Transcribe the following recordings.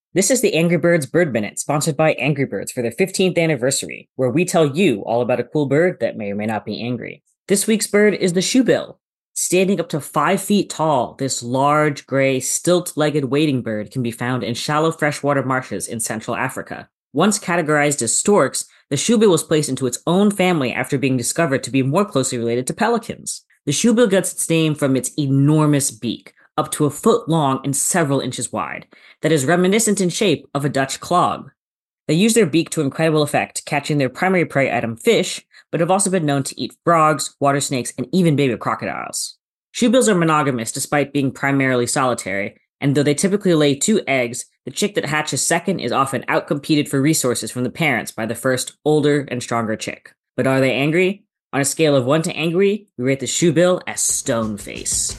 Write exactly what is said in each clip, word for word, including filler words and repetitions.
This is the Angry Birds Bird Minute, sponsored by Angry Birds for their fifteenth anniversary, where we tell you all about a cool bird that may or may not be angry. This week's bird is the shoebill. Standing up to five feet tall, this large, gray, stilt-legged wading bird can be found in shallow freshwater marshes in Central Africa. Once categorized as storks, the shoebill was placed into its own family after being discovered to be more closely related to pelicans. The shoebill gets its name from its enormous beak, up to a foot long and several inches wide, that is reminiscent in shape of a Dutch clog. They use their beak to incredible effect, catching their primary prey item fish, but have also been known to eat frogs, water snakes, and even baby crocodiles. Shoebills are monogamous despite being primarily solitary, and though they typically lay two eggs, the chick that hatches second is often outcompeted for resources from the parents by the first, older and stronger chick. But are they angry? On a scale of one to angry, we rate the shoebill as stone face.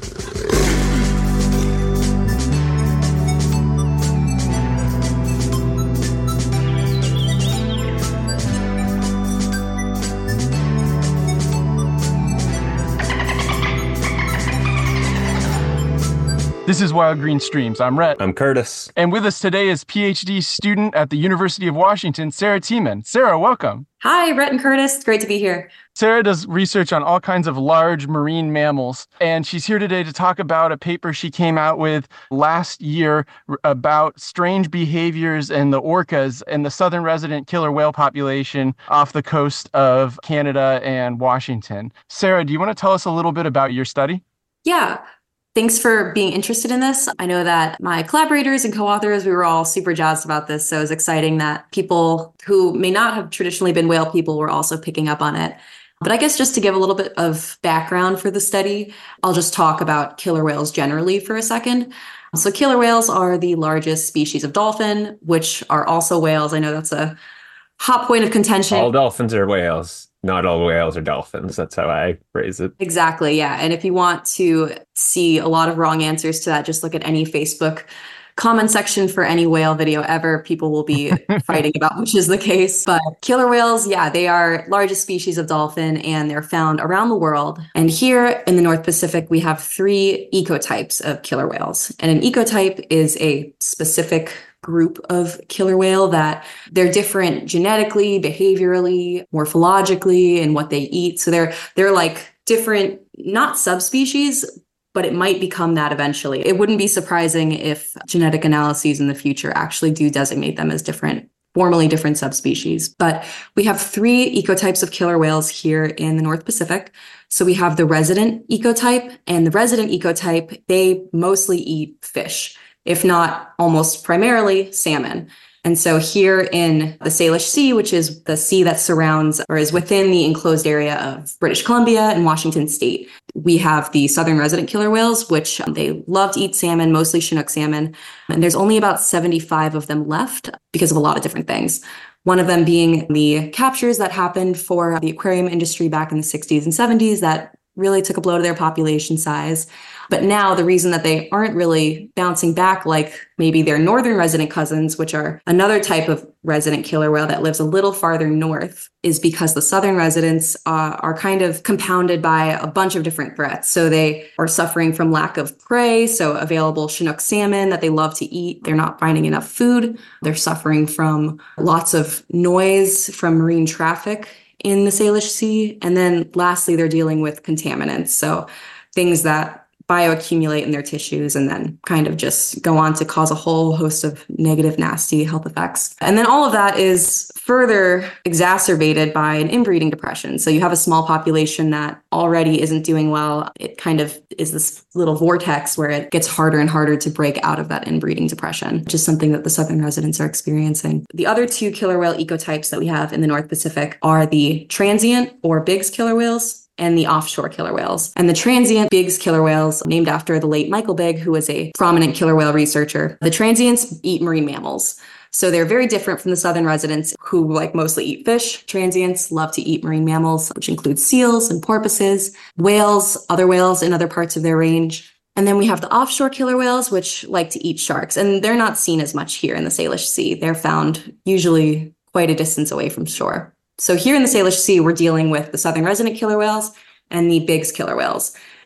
This is Wild Green Streams. I'm Rhett. I'm Curtis. And with us today is PhD student at the University of Washington, Sarah Tiemann. Sarah, welcome. Hi, Rhett and Curtis. Great to be here. Sarah does research on all kinds of large marine mammals, and she's here today to talk about a paper she came out with last year about strange behaviors in the orcas and the southern resident killer whale population off the coast of Canada and Washington. Sarah, do you want to tell us a little bit about your study? Yeah. Thanks for being interested in this. I know that my collaborators and co-authors, we were all super jazzed about this. So it was exciting that people who may not have traditionally been whale people were also picking up on it. But I guess just to give a little bit of background for the study, I'll just talk about killer whales generally for a second. So killer whales are the largest species of dolphin, which are also whales. I know that's a hot point of contention. All dolphins are whales. Not all whales are dolphins. That's how I phrase it. Exactly, yeah. And if you want to see a lot of wrong answers to that, just look at any Facebook comment section for any whale video ever. People will be fighting about which is the case. But killer whales, yeah, they are largest species of dolphin and they're found around the world. And here in the North Pacific, we have three ecotypes of killer whales. And an ecotype is a specific group of killer whale that they're different genetically, behaviorally, morphologically, and what they eat. So they're they're like different, not subspecies, but it might become that eventually. It wouldn't be surprising if genetic analyses in the future actually do designate them as different, formally different subspecies. But we have three ecotypes of killer whales here in the North Pacific. So we have the resident ecotype, and the resident ecotype, they mostly eat fish, if not almost primarily salmon. And so here in the Salish Sea, which is the sea that surrounds or is within the enclosed area of British Columbia and Washington State, we have the southern resident killer whales, which um, they love to eat salmon, mostly Chinook salmon. And there's only about seventy-five of them left because of a lot of different things. One of them being the captures that happened for the aquarium industry back in the sixties and seventies that really took a blow to their population size. But now the reason that they aren't really bouncing back like maybe their northern resident cousins, which are another type of resident killer whale that lives a little farther north, is because the southern residents uh, are kind of compounded by a bunch of different threats. So they are suffering from lack of prey, so available Chinook salmon that they love to eat. They're not finding enough food. They're suffering from lots of noise from marine traffic in the Salish Sea. And then lastly, they're dealing with contaminants. So things that bioaccumulate in their tissues and then kind of just go on to cause a whole host of negative, nasty health effects. And then all of that is further exacerbated by an inbreeding depression. So you have a small population that already isn't doing well. It kind of is this little vortex where it gets harder and harder to break out of that inbreeding depression, which is something that the southern residents are experiencing. The other two killer whale ecotypes that we have in the North Pacific are the transient or Biggs killer whales and the offshore killer whales. And the transient Biggs killer whales, named after the late Michael Bigg, who was a prominent killer whale researcher. The transients eat marine mammals. So they're very different from the southern residents who like mostly eat fish. Transients love to eat marine mammals, which includes seals and porpoises, whales, other whales in other parts of their range. And then we have the offshore killer whales, which like to eat sharks. And they're not seen as much here in the Salish Sea. They're found usually quite a distance away from shore. So here in the Salish Sea, we're dealing with the southern resident killer whales and the Biggs killer whales.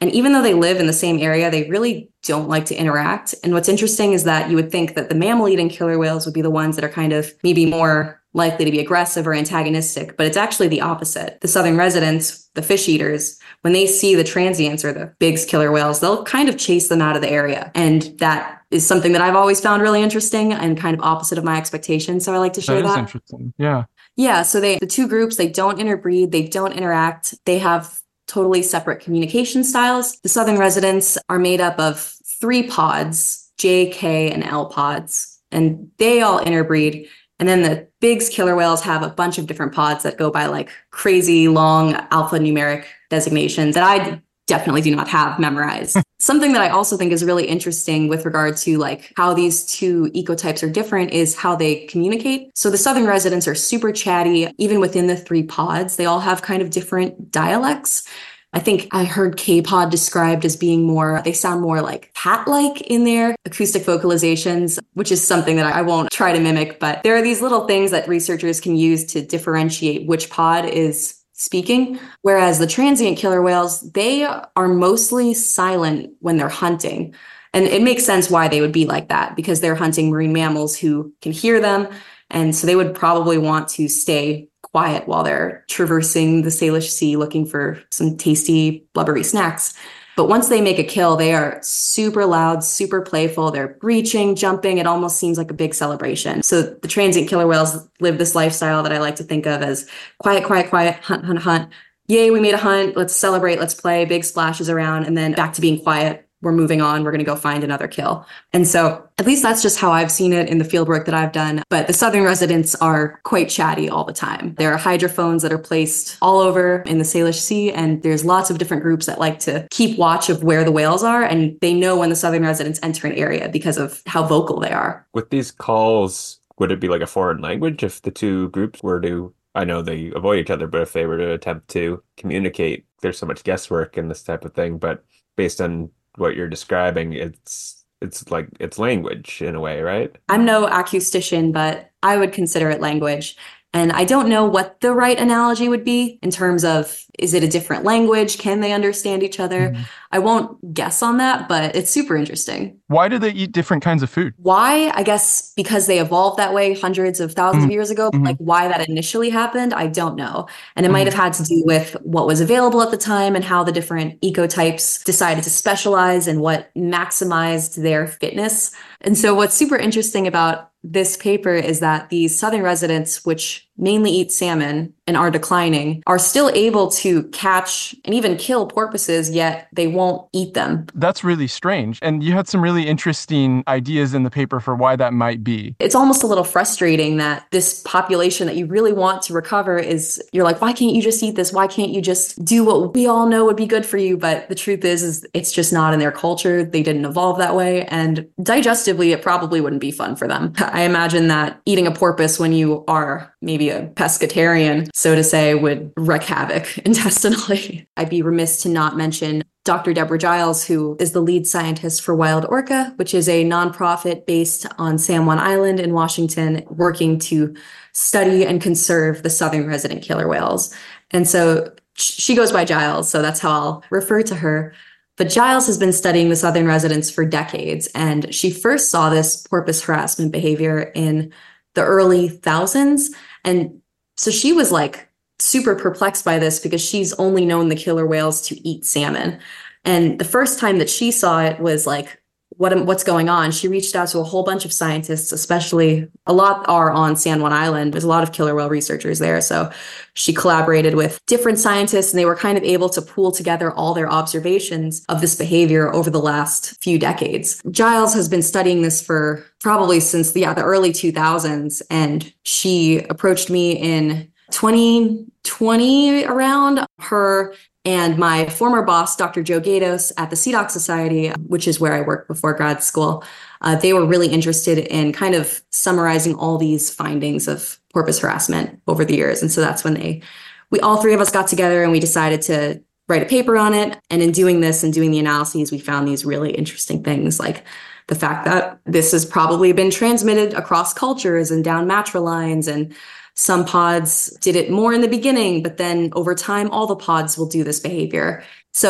And even though they live in the same area, they really don't like to interact. And what's interesting is that you would think that the mammal-eating killer whales would be the ones that are kind of maybe more likely to be aggressive or antagonistic, but it's actually the opposite. The southern residents, the fish eaters, when they see the transients or the big killer whales, they'll kind of chase them out of the area. And that is something that I've always found really interesting and kind of opposite of my expectations. So I like to share That is that. interesting. Yeah. Yeah. So they, the two groups, they don't interbreed, they don't interact. They have totally separate communication styles. The southern residents are made up of three pods, J, K, and L pods, and they all interbreed. And then the big killer whales have a bunch of different pods that go by like crazy long alphanumeric designations that I definitely do not have memorized. Something that I also think is really interesting with regard to like how these two ecotypes are different is how they communicate. So the southern residents are super chatty, even within the three pods. They all have kind of different dialects. I think I heard K-pod described as being more, they sound more like cat-like in their acoustic vocalizations, which is something that I won't try to mimic. But there are these little things that researchers can use to differentiate which pod is speaking. Whereas the transient killer whales, they are mostly silent when they're hunting. And it makes sense why they would be like that, because they're hunting marine mammals who can hear them. And so they would probably want to stay quiet while they're traversing the Salish Sea looking for some tasty, blubbery snacks. But once they make a kill, they are super loud, super playful. They're breaching, jumping. It almost seems like a big celebration. So the transient killer whales live this lifestyle that I like to think of as quiet, quiet, quiet, hunt, hunt, hunt. Yay, we made a hunt. Let's celebrate. Let's play. Big splashes around. And then back to being quiet. We're moving on. We're going to go find another kill. And so at least that's just how I've seen it in the field work that I've done. But the southern residents are quite chatty all the time. There are hydrophones that are placed all over in the Salish Sea, and there's lots of different groups that like to keep watch of where the whales are, and they know when the southern residents enter an area because of how vocal they are. With these calls, would it be like a foreign language if the two groups were to, I know they avoid each other, but if they were to attempt to communicate, there's so much guesswork in this type of thing. But based on what you're describing, it's it's like it's language in a way, right? I'm no acoustician, but I would consider it language. And I don't know what the right analogy would be in terms of, is it a different language? Can they understand each other? Mm-hmm. I won't guess on that, but it's super interesting. Why do they eat different kinds of food? Why? I guess because they evolved that way hundreds of thousands mm-hmm. of years ago. But mm-hmm. like why that initially happened, I don't know. And it mm-hmm. might have had to do with what was available at the time and how the different ecotypes decided to specialize and what maximized their fitness. And so what's super interesting about this paper is that these southern residents, which mainly eat salmon and are declining, are still able to catch and even kill porpoises, yet they won't eat them. That's really strange. And you had some really interesting ideas in the paper for why that might be. It's almost a little frustrating that this population that you really want to recover is, you're like, why can't you just eat this? Why can't you just do what we all know would be good for you? But the truth is, is it's just not in their culture. They didn't evolve that way. And digestively, it probably wouldn't be fun for them. I imagine that eating a porpoise when you are maybe a pescatarian, so to say, would wreak havoc intestinally. I'd be remiss to not mention Doctor Deborah Giles, who is the lead scientist for Wild Orca, which is a nonprofit based on San Juan Island in Washington, working to study and conserve the southern resident killer whales. And so she goes by Giles, so that's how I'll refer to her. But Giles has been studying the southern residents for decades, and she first saw this porpoise harassment behavior in the early thousands. And so she was like super perplexed by this because she's only known the killer whales to eat salmon. And the first time that she saw it was like, what what's going on? She reached out to a whole bunch of scientists, especially a lot are on San Juan Island. There's a lot of killer whale researchers there. So she collaborated with different scientists, and they were kind of able to pool together all their observations of this behavior over the last few decades. Giles has been studying this for probably since the, yeah, the early two thousands. And she approached me in twenty twenty around. Her and my former boss, Doctor Joe Gatos at the Sea Dock Society, which is where I worked before grad school, uh, they were really interested in kind of summarizing all these findings of porpoise harassment over the years. And so that's when they, we all three of us got together and we decided to write a paper on it. And in doing this and doing the analyses, we found these really interesting things, like the fact that this has probably been transmitted across cultures and down matrilines, and some pods did it more in the beginning, but then over time, all the pods will do this behavior. So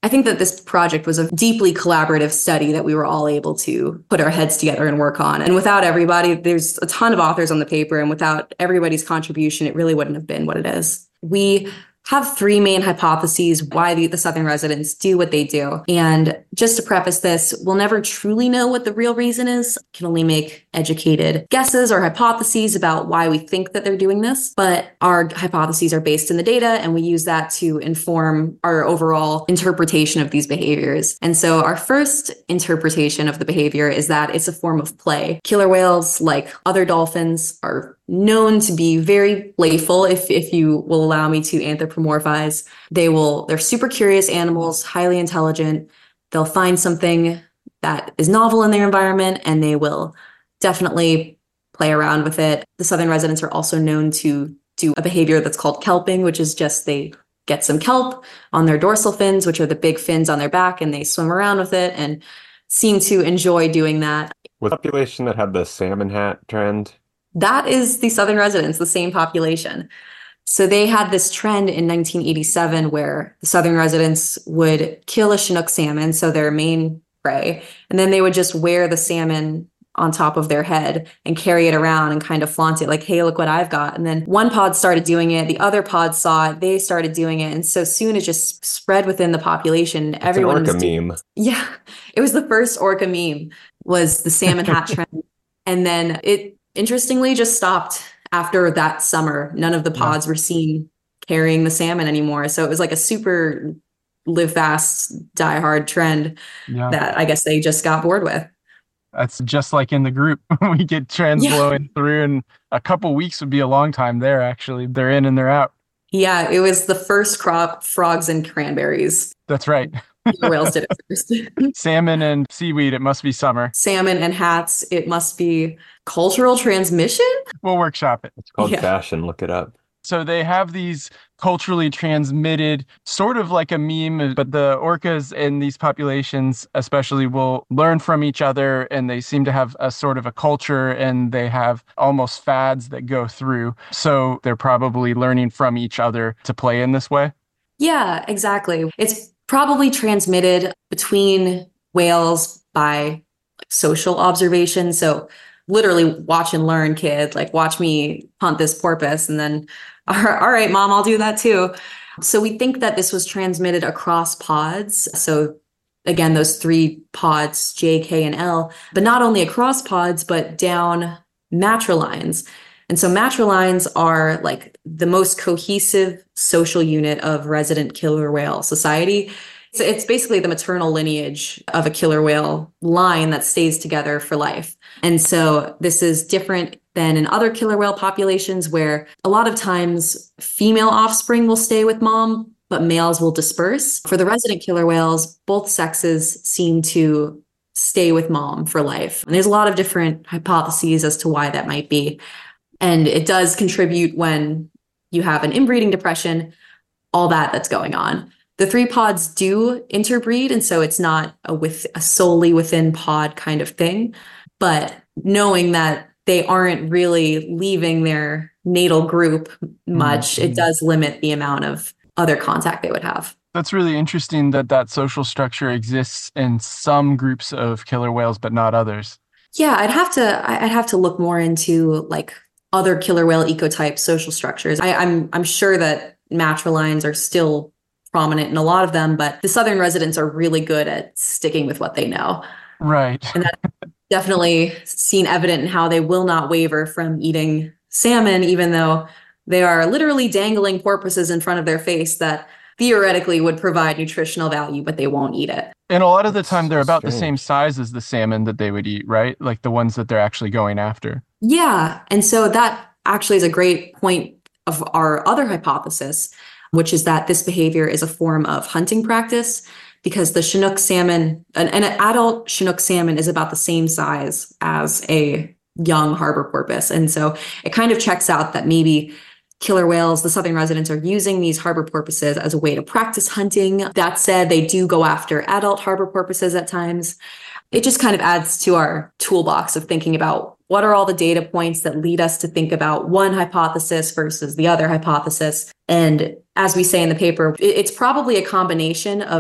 I think that this project was a deeply collaborative study that we were all able to put our heads together and work on. And without everybody, there's a ton of authors on the paper, and without everybody's contribution, it really wouldn't have been what it is. We have three main hypotheses why the, the Southern residents do what they do. And just to preface this, we'll never truly know what the real reason is. We can only make educated guesses or hypotheses about why we think that they're doing this. But our hypotheses are based in the data, and we use that to inform our overall interpretation of these behaviors. And so our first interpretation of the behavior is that it's a form of play. Killer whales, like other dolphins, are known to be very playful, if if you will allow me to anthropomorphize. They will, they're super curious animals, highly intelligent. They'll find something that is novel in their environment, and they will definitely play around with it. The Southern residents are also known to do a behavior that's called kelping, which is just they get some kelp on their dorsal fins, which are the big fins on their back, and they swim around with it and seem to enjoy doing that. Was the population that had the salmon hat trend? That is the Southern residents, the same population. So they had this trend in nineteen eighty-seven where the Southern residents would kill a Chinook salmon, so their main prey, and then they would just wear the salmon on top of their head and carry it around and kind of flaunt it like, hey, look what I've got. And then one pod started doing it, the other pod saw it, they started doing it. And so soon it just spread within the population. It's Everyone an orca was doing- meme. Yeah, it was the first orca meme, was the salmon hat trend. And then it interestingly just stopped after that summer. None of the pods yeah. were seen carrying the salmon anymore. So it was like a super live fast, die hard trend yeah. that I guess they just got bored with. That's just like in the group. We get trends yeah. blowing through, and a couple weeks would be a long time there, actually. They're in and they're out. Yeah, it was the first crop, frogs and cranberries. That's right. The whales did it first. Salmon and seaweed, it must be summer. Salmon and hats, it must be cultural transmission? We'll workshop it. It's called Yeah. fashion. Look it up. So they have these culturally transmitted, sort of like a meme, but the orcas in these populations especially will learn from each other, and they seem to have a sort of a culture, and they have almost fads that go through. So they're probably learning from each other to play in this way. Yeah, exactly. It's probably transmitted between whales by social observation. So literally watch and learn, kid. Like, watch me hunt this porpoise, and then, all right, mom, I'll do that too. So we think that this was transmitted across pods. So again, those three pods, J, K, and L, but not only across pods, but down matrilines. And so matrilines are like the most cohesive social unit of resident killer whale society. So it's basically the maternal lineage of a killer whale line that stays together for life. And so this is different than in other killer whale populations, where a lot of times female offspring will stay with mom, but males will disperse. For the resident killer whales, both sexes seem to stay with mom for life. And there's a lot of different hypotheses as to why that might be. And it does contribute when you have an inbreeding depression, all that that's going on. The three pods do interbreed, and so it's not a with a solely within pod kind of thing. But knowing that they aren't really leaving their natal group much, mm-hmm. it does limit the amount of other contact they would have. That's really interesting that that social structure exists in some groups of killer whales, but not others. Yeah, I'd have to I'd have to look more into like other killer whale ecotype social structures. I, I'm I'm sure that matrilines are still prominent in a lot of them, but the Southern residents are really good at sticking with what they know. Right. And that's definitely seen evident in how they will not waver from eating salmon, even though they are literally dangling porpoises in front of their face that theoretically would provide nutritional value, but they won't eat it. And a lot of the time they're so about strange. the same size as the salmon that they would eat, right? Like the ones that they're actually going after. Yeah. And so that actually is a great point of our other hypothesis, which is that this behavior is a form of hunting practice, because the Chinook salmon, an, an adult Chinook salmon is about the same size as a young harbor porpoise. And so it kind of checks out that maybe killer whales, the Southern residents, are using these harbor porpoises as a way to practice hunting. That said, they do go after adult harbor porpoises at times. It just kind of adds to our toolbox of thinking about what are all the data points that lead us to think about one hypothesis versus the other hypothesis. And as we say in the paper, it's probably a combination of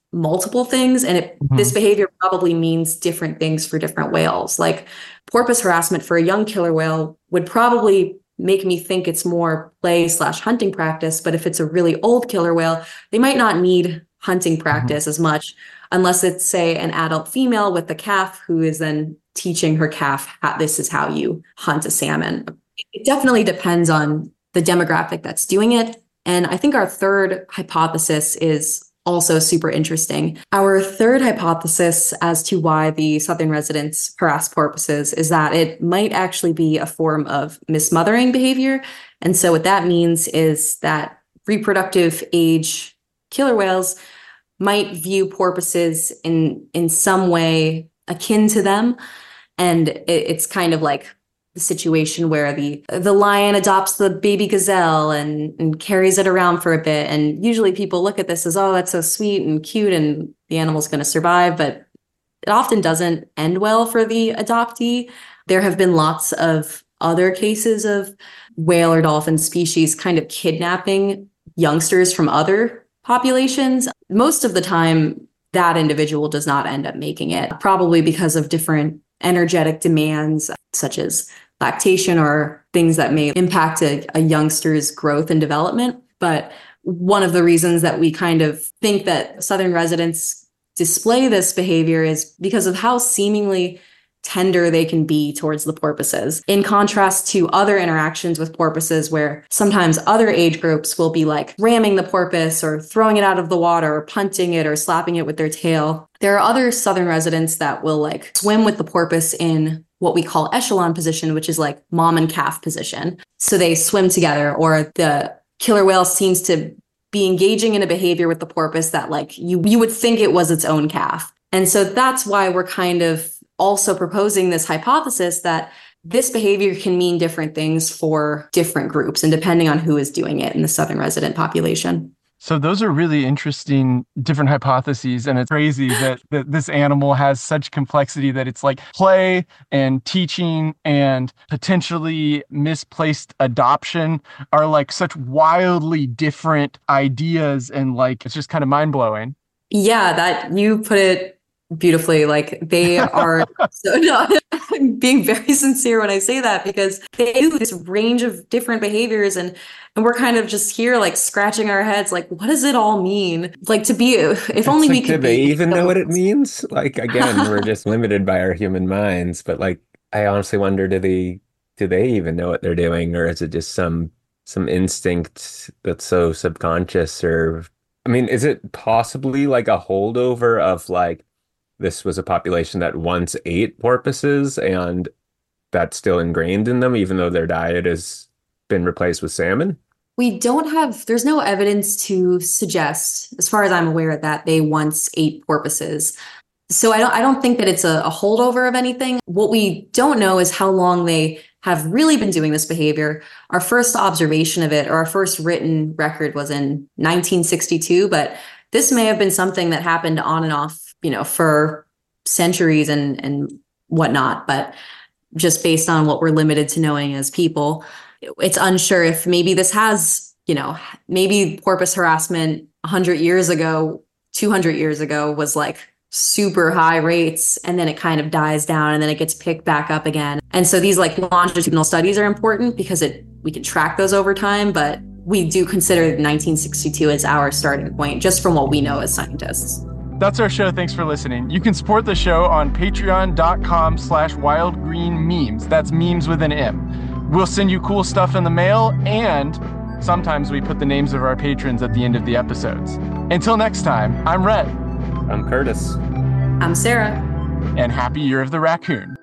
multiple things, and it, Mhm. this behavior probably means different things for different whales. Like porpoise harassment for a young killer whale would probably make me think it's more play slash hunting practice, but if it's a really old killer whale, they might not need hunting practice as much, unless it's, say, an adult female with a calf who is then teaching her calf, how, this is how you hunt a salmon. It definitely depends on the demographic that's doing it. And I think our third hypothesis is also super interesting. Our third hypothesis as to why the southern residents harass porpoises is that it might actually be a form of mismothering behavior. And so what that means is that reproductive age killer whales might view porpoises in, in some way akin to them. And it, it's kind of like the situation where the the lion adopts the baby gazelle and, and carries it around for a bit. And usually people look at this as, oh, that's so sweet and cute and the animal's going to survive. But it often doesn't end well for the adoptee. There have been lots of other cases of whale or dolphin species kind of kidnapping youngsters from other populations. Most of the time, that individual does not end up making it, probably because of different energetic demands, such as lactation or things that may impact a, a youngster's growth and development. But one of the reasons that we kind of think that southern residents display this behavior is because of how seemingly tender they can be towards the porpoises, in contrast to other interactions with porpoises where sometimes other age groups will be like ramming the porpoise or throwing it out of the water or punting it or slapping it with their tail. There are other southern residents that will like swim with the porpoise in what we call echelon position, which is like mom and calf position. So they swim together, or the killer whale seems to be engaging in a behavior with the porpoise that like you, you would think it was its own calf. And so that's why we're kind of also proposing this hypothesis that this behavior can mean different things for different groups and depending on who is doing it in the southern resident population. So those are really interesting different hypotheses. And it's crazy that, that this animal has such complexity that it's like play and teaching and potentially misplaced adoption are like such wildly different ideas. And like, it's just kind of mind blowing. Yeah, that you put it beautifully. Like they are so no, I'm being very sincere when I say that, because they do this range of different behaviors and and we're kind of just here like scratching our heads like, what does it all mean? Like to be if It's only like, we could do they be, even know what it means? Like again, we're just limited by our human minds, but like I honestly wonder, do they do they even know what they're doing, or is it just some some instinct that's so subconscious? Or I mean, is it possibly like a holdover of like this was a population that once ate porpoises and that's still ingrained in them, even though their diet has been replaced with salmon? We don't have, there's no evidence to suggest, as far as I'm aware, that they once ate porpoises. So I don't, I don't think that it's a, a holdover of anything. What we don't know is how long they have really been doing this behavior. Our first observation of it, or our first written record, was in nineteen sixty-two, but this may have been something that happened on and off, you know, for centuries and, and whatnot. But just based on what we're limited to knowing as people, it's unsure if maybe this has, you know, maybe porpoise harassment one hundred years ago, two hundred years ago was like super high rates, and then it kind of dies down and then it gets picked back up again. And so these like longitudinal studies are important because it we can track those over time, but we do consider nineteen sixty-two as our starting point just from what we know as scientists. That's our show. Thanks for listening. You can support the show on patreon.com slash wildgreenmemes. That's memes with an M. We'll send you cool stuff in the mail, and sometimes we put the names of our patrons at the end of the episodes. Until next time, I'm Rhett. I'm Curtis. I'm Sarah. And happy Year of the Raccoon.